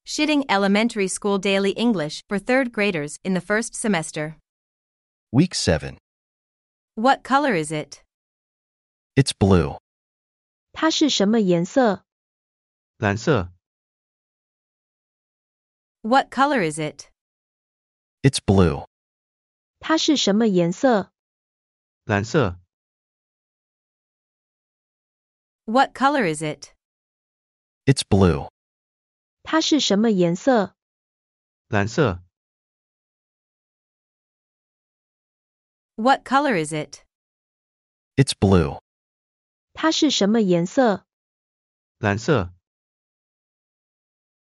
Shitting Elementary School Daily English for 3rd graders in the first semester. Week 7. What color is it? It's blue. 它是什么颜色？ 蓝色， What color is it? It's blue. 它是什么颜色？ 蓝色， What color is it? It's blue. 它是什么颜色？ 蓝色， What color is it? It's blue. 它是什么颜色？ 蓝色。